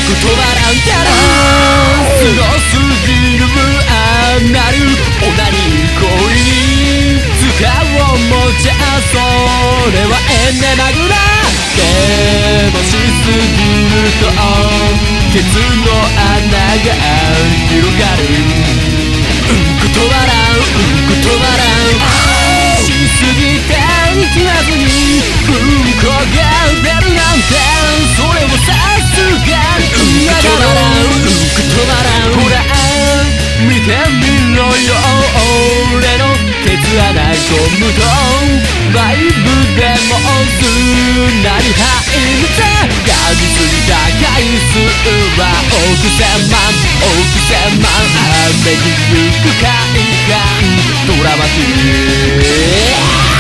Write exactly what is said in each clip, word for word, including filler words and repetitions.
止まらんたらすごすぎるあんなるオナニー行為に使おうもちゃそれはエンネマグラでもしすぎるとケツの穴が広がるうんこ止まらんうんこ止まらんしすぎて気まずにうんこが出るなんてそれもさすがに嫌だろうんこ止まらんほら見てみろよ俺のケツ穴ゴムとバイブでもすんなり入るぜガジすぎた回数は億千万億千万めくるく快感ドラマティック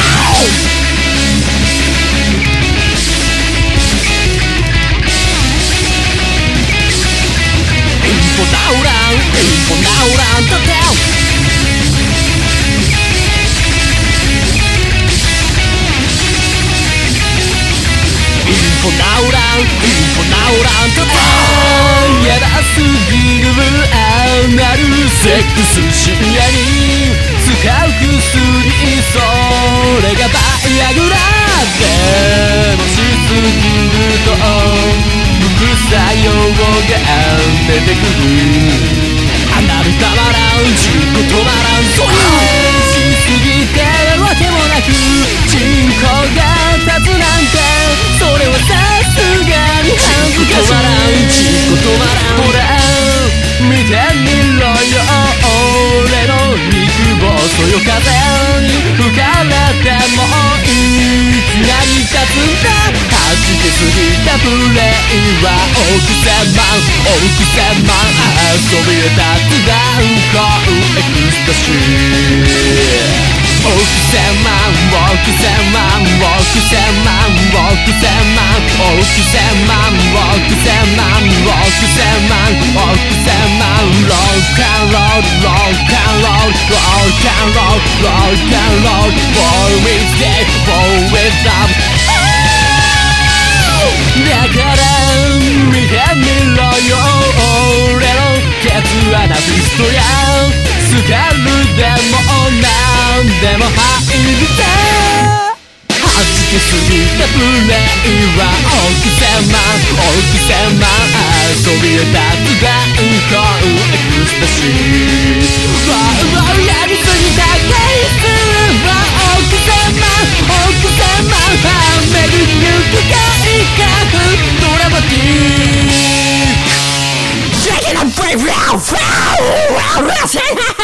インポナウランインポナウランとてインポナウランインポナウランとてやだすぎるあなるセックス深夜に使う薬それがバイアグラでもしすぎると副作用が出てくるあなるたまらんじゅっこ止まらんそうしすぎてわけもなくチンコが立つなんてそれはさすがに恥ずかしい止まらんチンコ止まらんほら見てみろよ俺の肉細よ風に吹かれてもいきなり立つんだ弾けすぎたプレイは億千万億千万遊び立つダウンコンエクスタシー億千万億千万億千万億千万億千万億千万億千万億千万ロックンロールロックンロールロックンロールロックンロール Fall with day fall with love だから見てみろよ俺のケツ穴フィストやスカルでもなんでも入るぜ弾けすぎたプレイは億千万億千万遊び立つダウンコンエクスタシーワウワウやりすぎた回数は億千万億千万めぐるく快感ドラマティック Shake it up, baby!